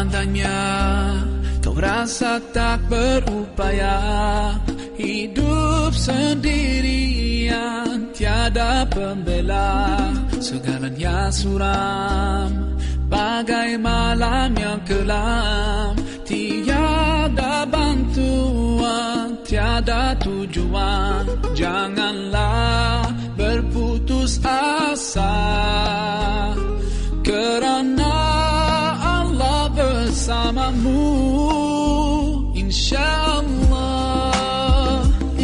Adanya kau rasa tak berupaya, hidup sendirian tiada pembela. Segalanya suram bagai malam yang kelam, tiada bantuan, tiada tujuan. Janganlah berputus asa, kerana Allah bersamamu. InsyaAllah,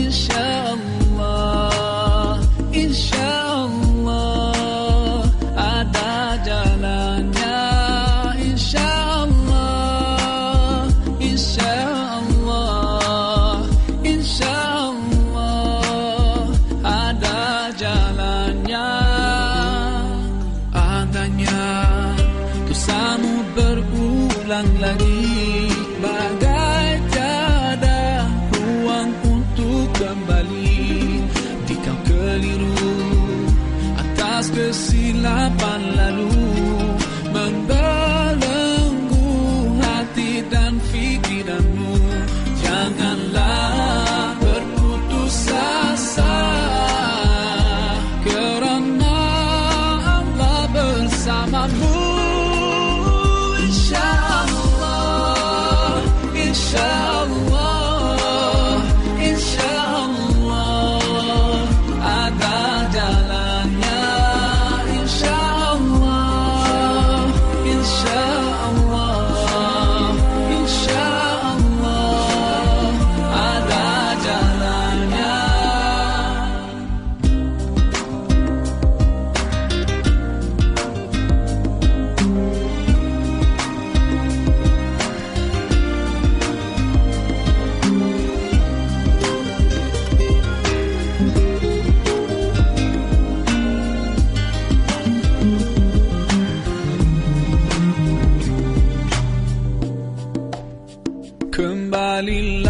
InsyaAllah, InsyaAllah ada jalannya. InsyaAllah, InsyaAllah, InsyaAllah ada jalannya. Adanya dosamu berulang lagi, bagai tiada ruang untuk kembali. Jika keliru atas kesilapan lalu, membelenggu hati dan fikiranmu. Janganlah berputus asa, kerana Allah bersamamu. InsyaAllah, InsyaAllah, InsyaAllah ada jalannya. InsyaAllah, InsyaAllah, InsyaAllah ada jalannya. Kembalilah